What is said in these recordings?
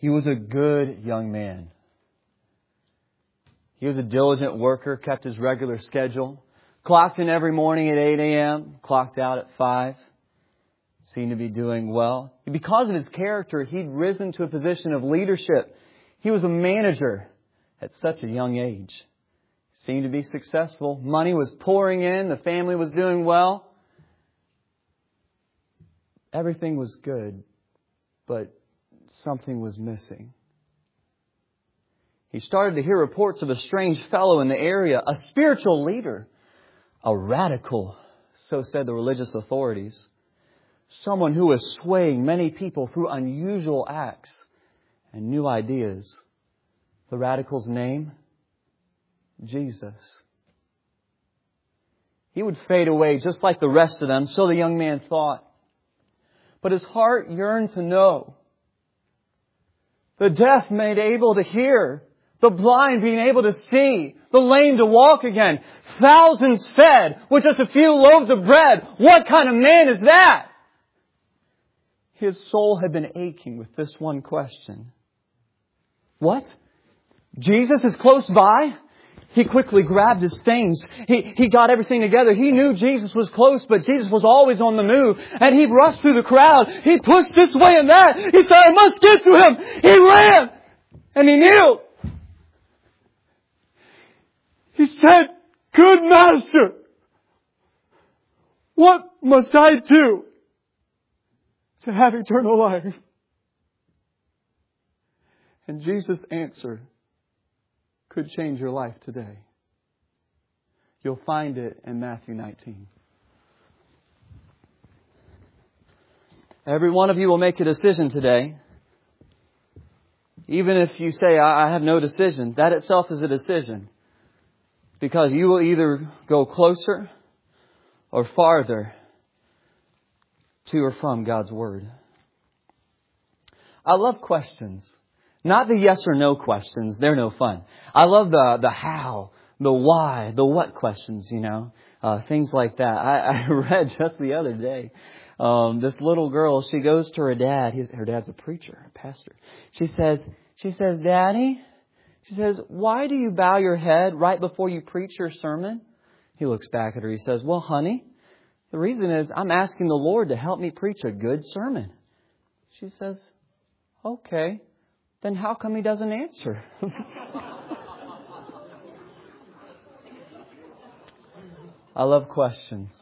He was a good young man. He was a diligent worker, kept his regular schedule, clocked in every morning at 8 a.m., clocked out at 5. Seemed to be doing well. Because of his character, he'd risen to a position of leadership. He was a manager at such a young age. Seemed to be successful. Money was pouring in. The family was doing well. Everything was good, but something was missing. He started to hear reports of a strange fellow in the area, a spiritual leader, a radical, so said the religious authorities. Someone who was swaying many people through unusual acts and new ideas. The radical's name? Jesus. He would fade away just like the rest of them, so the young man thought. But his heart yearned to know. The deaf made able to hear. The blind being able to see. The lame to walk again. Thousands fed with just a few loaves of bread. What kind of man is that? His soul had been aching with this one question. What? Jesus is close by? He quickly grabbed his things. He got everything together. He knew Jesus was close, but Jesus was always on the move. And he rushed through the crowd. He pushed this way and that. He said, I must get to him. He ran. And he kneeled. He said, Good Master, what must I do to have eternal life? And Jesus' answer could change your life today. You'll find it in Matthew 19. Every one of you will make a decision today. Even if you say, I have no decision, that itself is a decision. Because you will either go closer or farther to or from God's Word. I love questions. Not the yes or no questions. They're no fun. I love the how, the why, the what questions, things like that. I read just the other day, this little girl, she goes to her dad. Her dad's a preacher, a pastor. She says, Daddy, she says, why do you bow your head right before you preach your sermon? He looks back at her. He says, well, honey, the reason is I'm asking the Lord to help me preach a good sermon. She says, okay, then how come He doesn't answer? I love questions.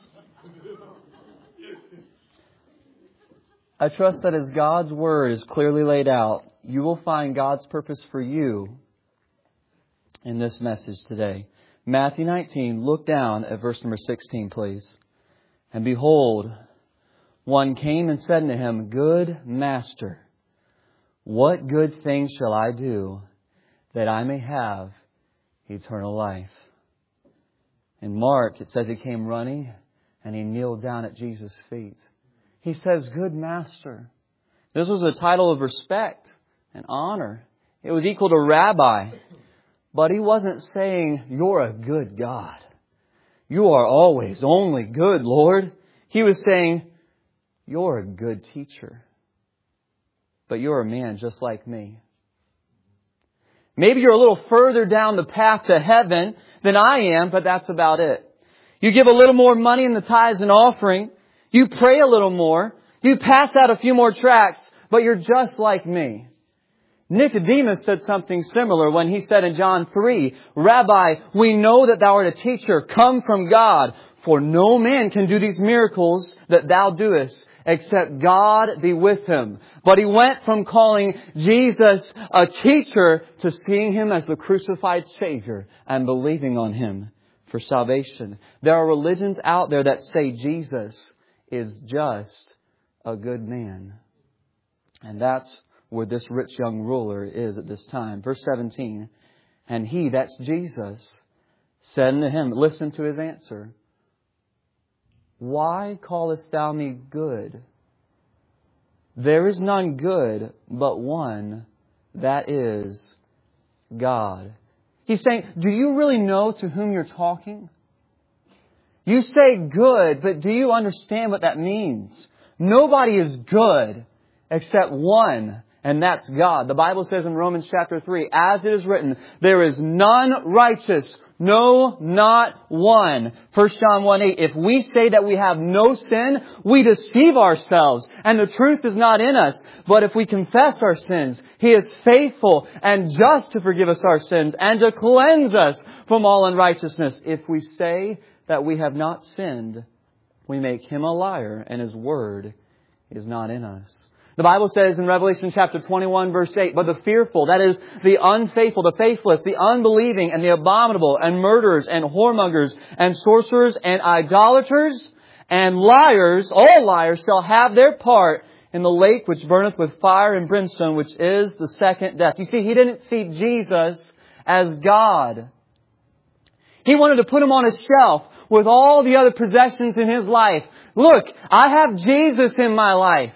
I trust that as God's Word is clearly laid out, you will find God's purpose for you in this message today. Matthew 19, look down at verse number 16, please. And behold, one came and said unto him, Good Master, what good thing shall I do that I may have eternal life? In Mark, it says he came running and he kneeled down at Jesus' feet. He says, Good Master. This was a title of respect and honor. It was equal to rabbi. But he wasn't saying, You're a good God. You are always only good, Lord. He was saying, You're a good teacher. But you're a man just like me. Maybe you're a little further down the path to heaven than I am, but that's about it. You give a little more money in the tithes and offering. You pray a little more. You pass out a few more tracts, but you're just like me. Nicodemus said something similar when he said in John 3, Rabbi, we know that thou art a teacher come from God, for no man can do these miracles that thou doest, except God be with him. But he went from calling Jesus a teacher to seeing Him as the crucified Savior and believing on Him for salvation. There are religions out there that say Jesus is just a good man. And that's where this rich young ruler is at this time. Verse 17, and he, that's Jesus, said unto him, listen to his answer. Why callest thou me good? There is none good but one, that is God. He's saying, do you really know to whom you're talking? You say good, but do you understand what that means? Nobody is good except one, And that's God. The Bible says in Romans chapter 3, as it is written, there is none righteous, no, not one. 1 John 1:8, if we say that we have no sin, we deceive ourselves, and the truth is not in us. But if we confess our sins, He is faithful and just to forgive us our sins and to cleanse us from all unrighteousness. If we say that we have not sinned, we make Him a liar, and His word is not in us. The Bible says in Revelation chapter 21 verse 8, but the fearful, that is the unfaithful, the faithless, the unbelieving, and the abominable, and murderers, and whoremongers, and sorcerers, and idolaters, and liars, all liars, shall have their part in the lake which burneth with fire and brimstone, which is the second death. You see, he didn't see Jesus as God. He wanted to put Him on a shelf with all the other possessions in his life. Look, I have Jesus in my life.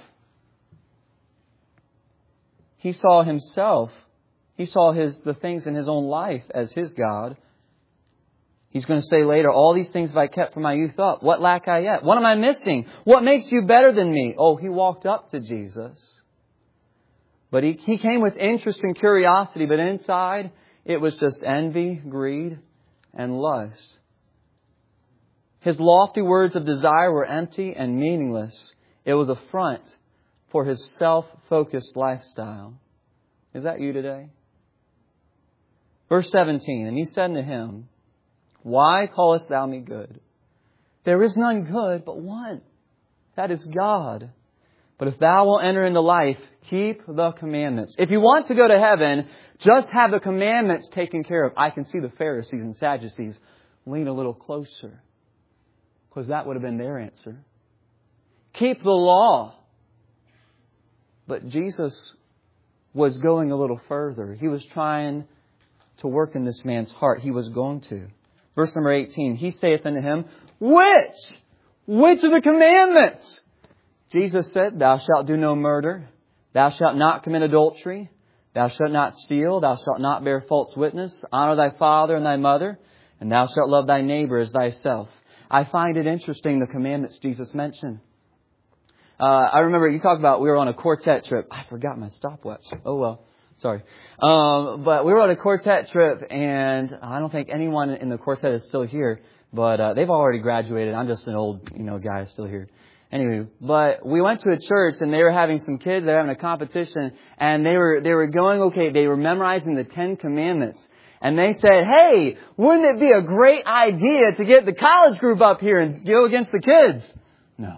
He saw himself. He saw the things in his own life as his God. He's going to say later, all these things have I kept from my youth up. What lack I yet? What am I missing? What makes you better than me? Oh, he walked up to Jesus. But he came with interest and curiosity, but inside it was just envy, greed, and lust. His lofty words of desire were empty and meaningless. It was a front for his self-focused lifestyle. Is that you today? Verse 17, and he said unto him, why callest thou me good? There is none good but one, that is God. But if thou wilt enter into life, keep the commandments. If you want to go to heaven, just have the commandments taken care of. I can see the Pharisees and Sadducees lean a little closer, because that would have been their answer. Keep the law. But Jesus was going a little further. He was trying to work in this man's heart. He was going to. Verse number 18, he saith unto him, which of the commandments? Jesus said, thou shalt do no murder. Thou shalt not commit adultery. Thou shalt not steal. Thou shalt not bear false witness. Honor thy father and thy mother. And thou shalt love thy neighbor as thyself. I find it interesting, the commandments Jesus mentioned. I remember you talked about we were on a quartet trip. I forgot my stopwatch. Oh, well. Sorry. But we were on a quartet trip, and I don't think anyone in the quartet is still here. But they've already graduated. I'm just an old guy still here. Anyway, but we went to a church, and they were having some kids. They were having a competition, and they were going, okay, they were memorizing the 10 Commandments. And they said, hey, wouldn't it be a great idea to get the college group up here and go against the kids? No.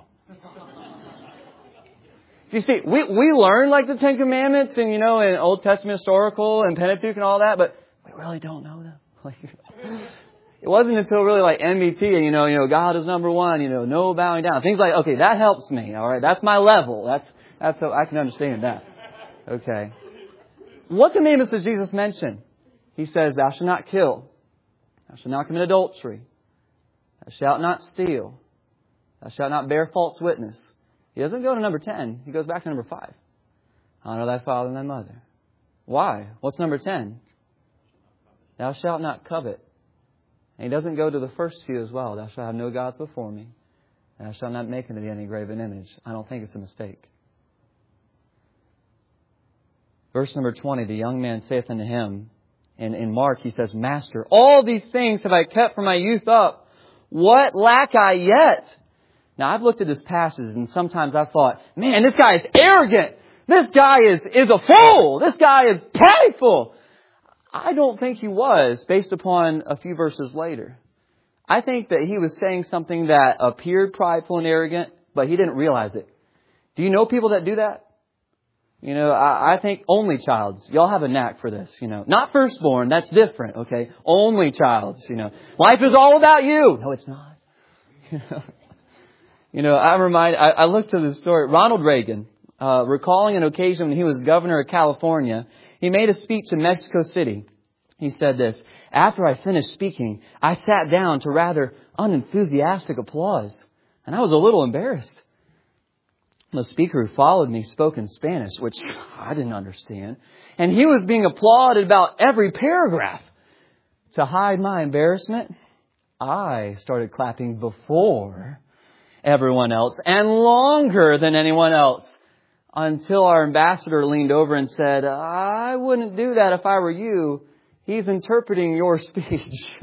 You see, we learn like the 10 Commandments and, in Old Testament historical and Pentateuch and all that, but we really don't know them. It wasn't until really like MBT and, God is number one, no bowing down. Things like, okay, that helps me. All right. That's my level. That's how I can understand that. Okay. What commandments does Jesus mention? He says, thou shalt not kill. Thou shalt not commit adultery. Thou shalt not steal. Thou shalt not bear false witness. He doesn't go to number 10. He goes back to number 5. Honor thy father and thy mother. Why? What's number 10? Thou shalt not covet. And he doesn't go to the first few as well. Thou shalt have no gods before me. Thou shalt not make unto thee any graven image. I don't think it's a mistake. Verse number 20, the young man saith unto him, and in Mark he says, Master, all these things have I kept from my youth up. What lack I yet? Now, I've looked at this passage, and sometimes I've thought, man, this guy is arrogant. This guy is a fool. This guy is prideful. I don't think he was, based upon a few verses later. I think that he was saying something that appeared prideful and arrogant, but he didn't realize it. Do you know people that do that? I think only childs. Y'all have a knack for this, Not firstborn, that's different, okay? Only childs, Life is all about you. No, it's not. I looked to the story. Ronald Reagan, recalling an occasion when he was governor of California, he made a speech in Mexico City. He said this, after I finished speaking, I sat down to rather unenthusiastic applause, and I was a little embarrassed. The speaker who followed me spoke in Spanish, which I didn't understand, and he was being applauded about every paragraph. To hide my embarrassment, I started clapping before everyone else and longer than anyone else. until our ambassador leaned over and said, I wouldn't do that if I were you. He's interpreting your speech.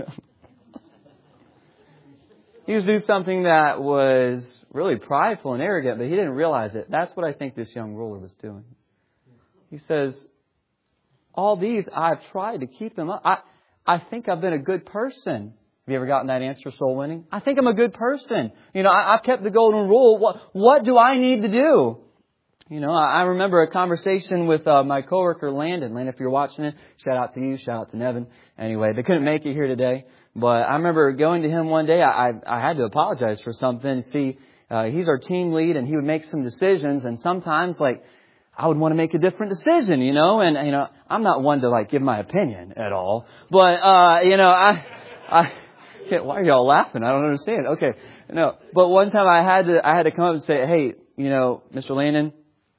He was doing something that was really prideful and arrogant, but he didn't realize it. That's what I think this young ruler was doing. He says, all these, I've tried to keep them up. I think I've been a good person. Have you ever gotten that answer, soul winning? I think I'm a good person. I've kept the golden rule. What do I need to do? I remember a conversation with my coworker, Landon. Landon, if you're watching it, shout out to you, shout out to Nevin. Anyway, they couldn't make it here today. But I remember going to him one day. I had to apologize for something. See, he's our team lead, and he would make some decisions. And sometimes, I would want to make a different decision, and I'm not one to give my opinion at all. But I can't. Why are y'all laughing? I don't understand. Okay, no. But one time I had to come up and say, hey, Mr. Landon,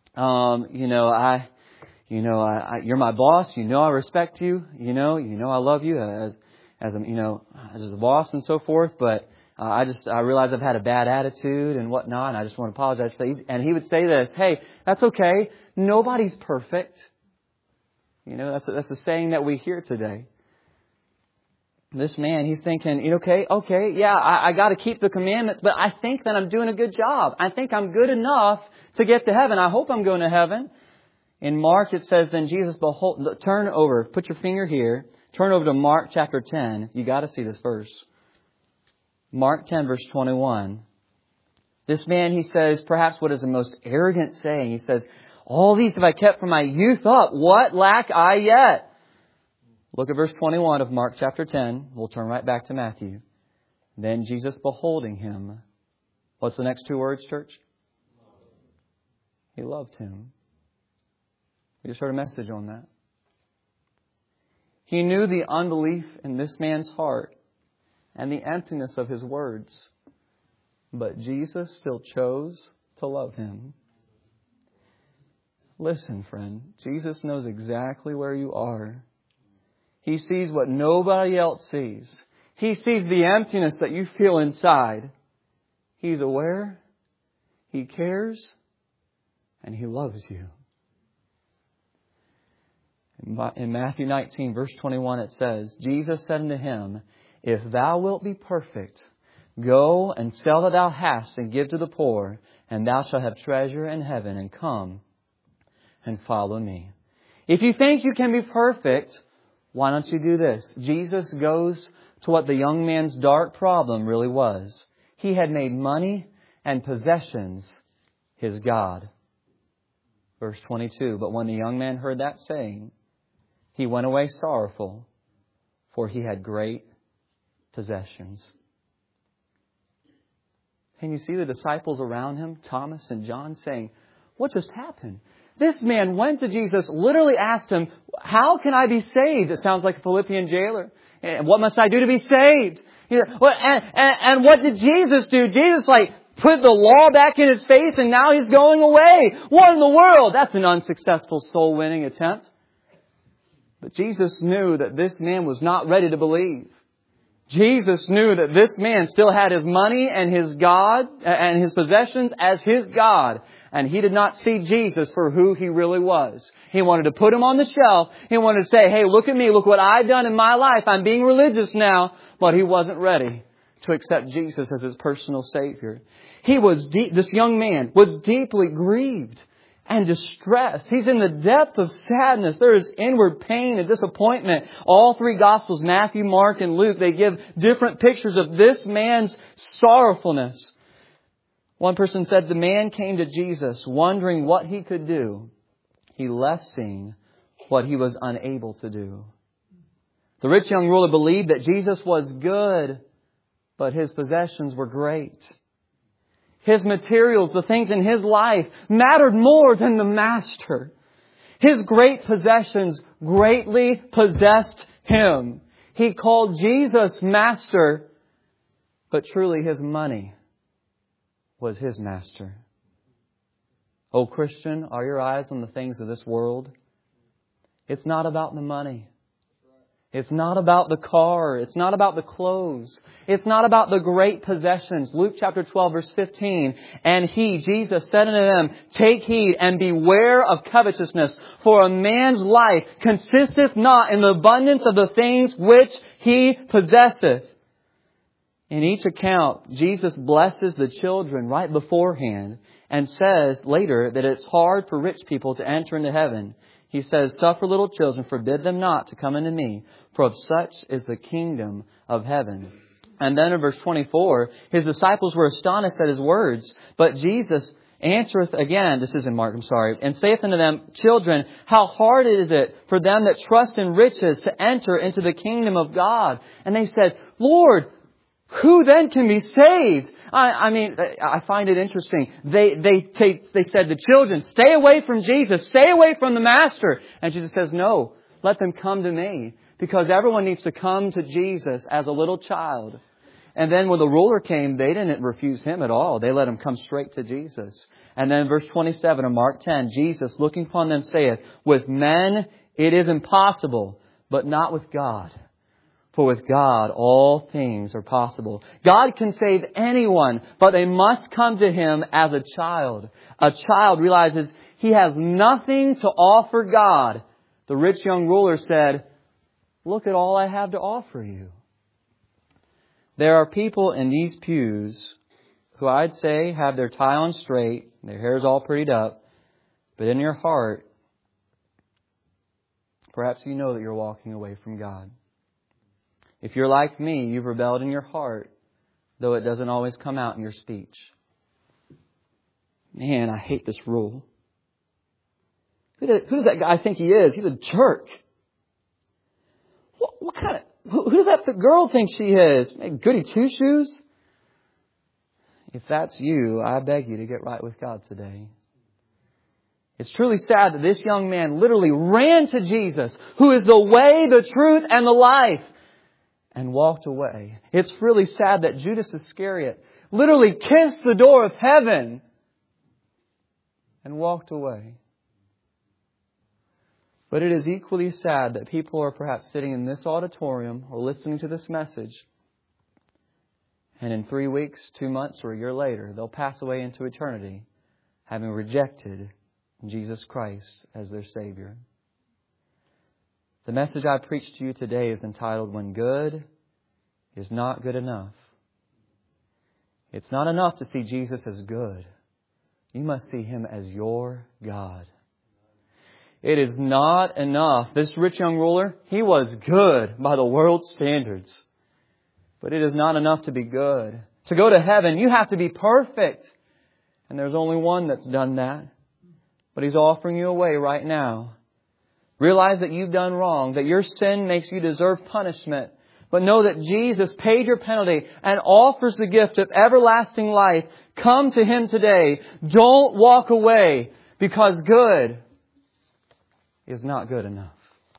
you're my boss. I respect you. I love you as a boss and so forth. But I realize I've had a bad attitude and whatnot, and I just want to apologize for that. And he would say this, hey, that's okay. Nobody's perfect. That's a saying that we hear today. This man, he's thinking, okay, yeah, I got to keep the commandments, but I think that I'm doing a good job. I think I'm good enough to get to heaven. I hope I'm going to heaven. In Mark, it says, then Jesus, turn over, put your finger here, turn over to Mark chapter 10. You got to see this verse. Mark 10, verse 21. This man, he says, perhaps what is the most arrogant saying. He says, all these have I kept from my youth up. What lack I yet? Look at verse 21 of Mark chapter 10. We'll turn right back to Matthew. Then Jesus, beholding him. What's the next two words, church? He loved him. We just heard a message on that. He knew the unbelief in this man's heart and the emptiness of his words. But Jesus still chose to love him. Listen, friend. Jesus knows exactly where you are. He sees what nobody else sees. He sees the emptiness that you feel inside. He's aware. He cares. And He loves you. In Matthew 19, verse 21, it says, Jesus said unto him, if thou wilt be perfect, go and sell that thou hast and give to the poor, and thou shalt have treasure in heaven, and come and follow me. If you think you can be perfect, why don't you do this? Jesus goes to what the young man's dark problem really was. He had made money and possessions his God. Verse 22, but when the young man heard that saying, he went away sorrowful, for he had great possessions. Can you see the disciples around him, Thomas and John, saying, what just happened? This man went to Jesus, literally asked him, how can I be saved? It sounds like a Philippian jailer. And what must I do to be saved? And what did Jesus do? Jesus put the law back in his face, and now he's going away. What in the world? That's an unsuccessful soul-winning attempt. But Jesus knew that this man was not ready to believe. Jesus knew that this man still had his money and his God and his possessions as his God. And he did not see Jesus for who He really was. He wanted to put Him on the shelf. He wanted to say, hey, look at me. Look what I've done in my life. I'm being religious now. But he wasn't ready to accept Jesus as his personal Savior. This young man was deeply grieved and distressed. He's in the depth of sadness. There is inward pain and disappointment. All three Gospels, Matthew, Mark, and Luke, they give different pictures of this man's sorrowfulness. One person said the man came to Jesus wondering what he could do. He left seeing what he was unable to do. The rich young ruler believed that Jesus was good, but his possessions were great. His materials, the things in his life, mattered more than the Master. His great possessions greatly possessed him. He called Jesus Master, but truly his money was his master. Oh, Christian, are your eyes on the things of this world? It's not about the money. It's not about the car. It's not about the clothes. It's not about the great possessions. Luke chapter 12 verse 15. And He, Jesus, said unto them, Take heed and beware of covetousness, for a man's life consisteth not in the abundance of the things which he possesseth. In each account, Jesus blesses the children right beforehand and says later that it's hard for rich people to enter into heaven. He says, Suffer little children, forbid them not to come unto me, for of such is the kingdom of heaven. And then in verse 24, His disciples were astonished at His words. But Jesus answereth again, this is in Mark, and saith unto them, Children, how hard is it for them that trust in riches to enter into the kingdom of God? And they said, Lord, who then can be saved? I find it interesting. They said to children, stay away from Jesus, stay away from the Master. And Jesus says, no, let them come to me. Because everyone needs to come to Jesus as a little child. And then when the ruler came, they didn't refuse Him at all. They let Him come straight to Jesus. And then verse 27 of Mark 10, Jesus, looking upon them, saith, With men it is impossible, but not with God. For with God all things are possible. God can save anyone, but they must come to Him as a child. A child realizes he has nothing to offer God. The rich young ruler said, Look at all I have to offer you. There are people in these pews who I'd say have their tie on straight, their hair's all prettied up, but in your heart, perhaps you know that you're walking away from God. If you're like me, you've rebelled in your heart, though it doesn't always come out in your speech. Man, I hate this rule. Who does that guy think he is? He's a jerk. What kind of... Who does that girl think she is? Goody two-shoes? If that's you, I beg you to get right with God today. It's truly sad that this young man literally ran to Jesus, who is the way, the truth, and the life, and walked away. It's really sad that Judas Iscariot literally kissed the door of heaven and walked away. But it is equally sad that people are perhaps sitting in this auditorium or listening to this message, and in 3 weeks, 2 months, or a year later, they'll pass away into eternity, having rejected Jesus Christ as their Savior. The message I preach to you today is entitled, When Good is Not Good Enough. It's not enough to see Jesus as good. You must see Him as your God. It is not enough. This rich young ruler, he was good by the world's standards. But it is not enough to be good. To go to heaven, you have to be perfect. And there's only one that's done that. But He's offering you a way right now. Realize that you've done wrong, that your sin makes you deserve punishment. But know that Jesus paid your penalty and offers the gift of everlasting life. Come to Him today. Don't walk away, because good is not good enough.